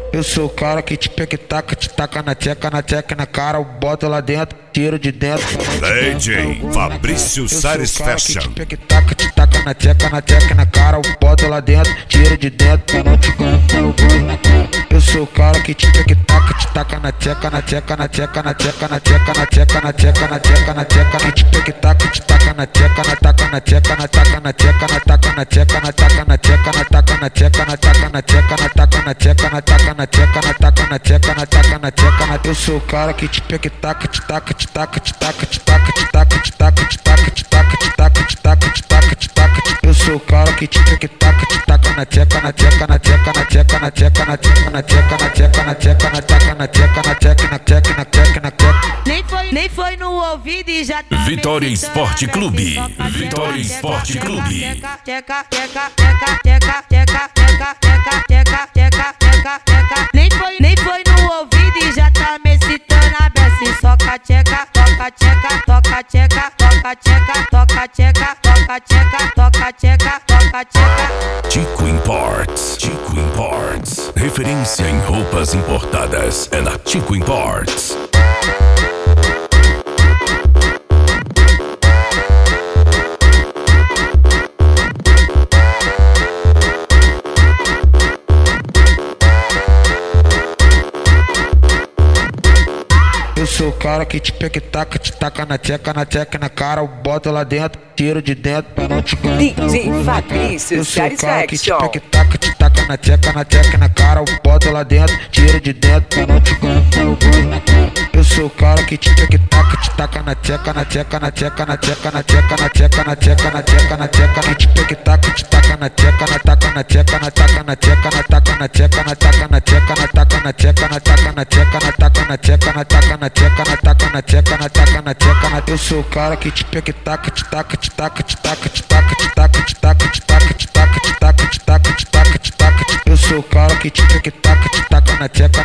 Eu sou o cara que te pega e taca, te taca na tcheca na cara, eu boto lá dentro, tiro de dentro. DJ Fabrício Sares Fashion. Que te pega e te taca na tcheca na cara, eu boto lá dentro, tiro de dentro. Eu sou o cara que te pega e taca, te taca na tcheca na cara, que te pega e taca, te taca na tcheca Eu sou o cara que te pega e taca, te taca. Eu sou o cara que te pega e taca, te taca na tcheca Nem foi no ouvido e já tá Vitória Esporte Clube. Vitória Esporte Clube. Nem foi no ouvido e já tá me excitando a beça. Soca tcheca, toca tcheca, toca tcheca, toca tcheca, toca tcheca, toca tcheca, toca tcheca, toca tcheca. Tico Imports. Tico Imports. Referência em roupas importadas é na Tico Imports. Eu sou o cara que te pega e taca, te taca na tcheca na cara, eu boto lá dentro, tiro de dentro pra não te ganhar. DJ Fabrício Sares Fashion. Eu sou o cara que te pega Fashion. e taca, te taca na tcheca na cara, eu boto lá dentro, tiro de dentro pra não te ganhar. Eu sou o cara que te pega e taca, te taca na tcheca que te pega e taca, te taca na tcheca Eu sou o cara que te pega e taca, te taca. Eu sou o cara que te pega e taca, te taca na tcheca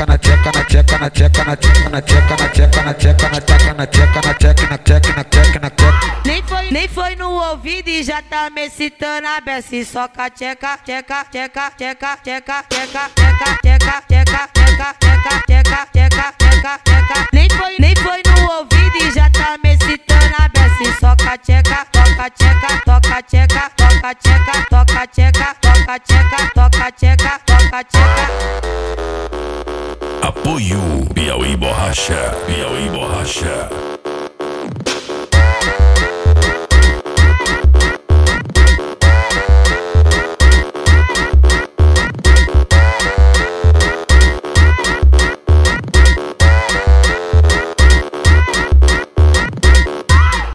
Nem foi no ouvido e já tá me excitando a beça. Soca tcheca, tcheca, tcheca, tcheca, tcheca, tcheca, tcheca, tcheca, tcheca, tcheca, tcheca, tcheca, tcheca, tcheca, tcheca. Nem foi no ouvido e já tá me excitando a beça. Soca tcheca, toca tcheca, toca tcheca, toca tcheca, toca tcheca, toca tcheca, toca tcheca, toca tcheca. Apoio Piauí Borracha. Piauí Borracha.